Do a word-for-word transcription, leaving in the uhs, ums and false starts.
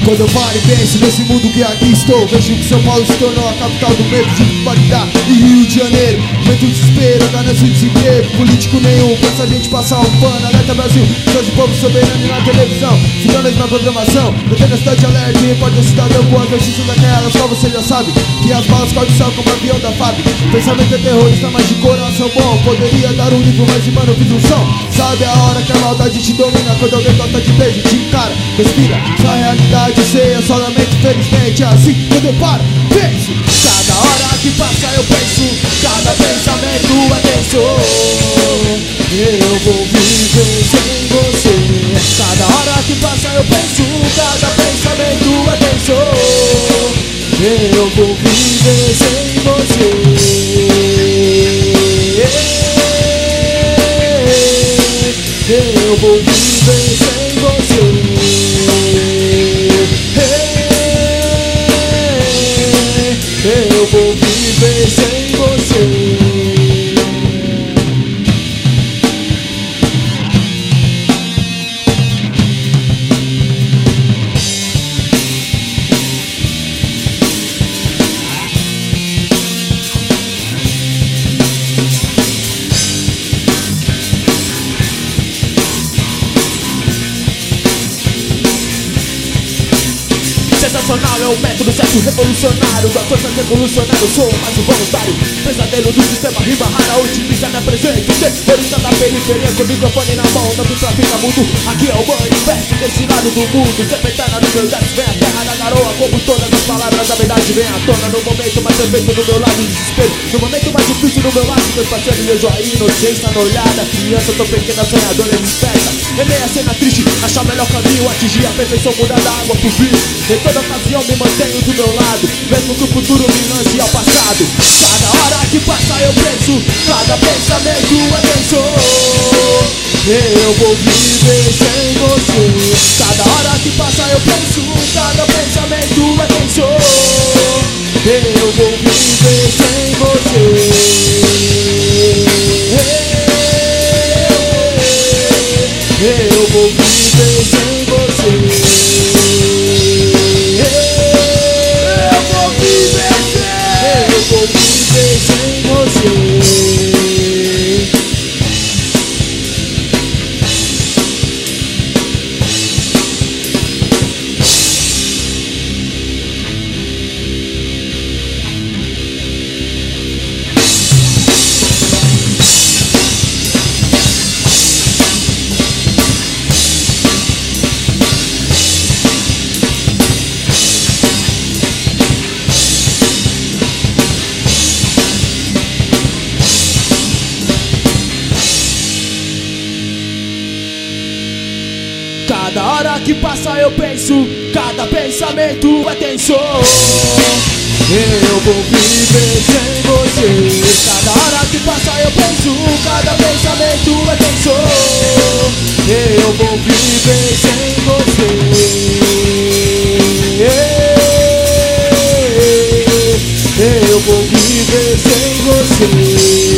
Quando eu paro e penso nesse mundo que aqui estou, vejo que São Paulo se tornou a capital do medo, de Bagdá e Rio de Janeiro. Momento de desespero, ganância e desemprego, político nenhum, pensa a gente passar um pano. Alerta Brasil, só de povo soberano na televisão, ciganos na programação, detendo a cidade alerta e repórter cidadão com as notícias daquelas. Só você já sabe que as balas cortam o céu como avião da F A B. Pensamento é terrorista, mas de coração bom. Poderia dar um livro, mas de mano eu fiz um som. Sabe a hora que a maldade te domina, quando alguém gosta de beijo, te encara, respira. Sua realidade ceia, só lamento, felizmente é assim. Quando eu paro, penso. Cada hora que passa eu penso, cada pensamento é tenso. Eu vou viver sem você. Cada hora que passa eu penso, cada pensamento é tenso. Eu vou viver sem você. Eu vou viver sem você. Eu vou viver sem você. Sensacional é o método certo, revolucionário. Da força revolucionário, sou mais um voluntário. Pesadelo do sistema, rima rara, otimista me apresento. Terrorista da periferia com o microfone na mão. Não vim pra ficar mudo, aqui é o manifesto desse lado do mundo. Serpentana no meu verso, vem a terra da garoa. Como todas as palavras, a verdade vem à tona. No momento mais perfeito do meu lado, desespero. No momento mais difícil do meu lado, meus parceiros, vejo a inocência na olhada. Criança, tô pequena, sonhadora, desperta. Remei a cena triste, achar o melhor caminho. Atingir a perfeição, mudar da água pro vinho. Em toda ocasião me mantenho do meu lado, mesmo que o futuro me lance ao passado. Cada hora que passa eu penso, cada pensamento é tenso. Eu vou viver sem você. Cada hora que passa eu penso, cada pensamento é tenso. Eu vou viver sem você. Eu vou viver sem você. Eu vou viver sem você. Cada hora que passa eu penso, cada pensamento é tenso. Eu vou viver sem você. Cada hora que passa eu penso, cada pensamento é tenso. Eu vou viver sem você. Eu vou viver sem você.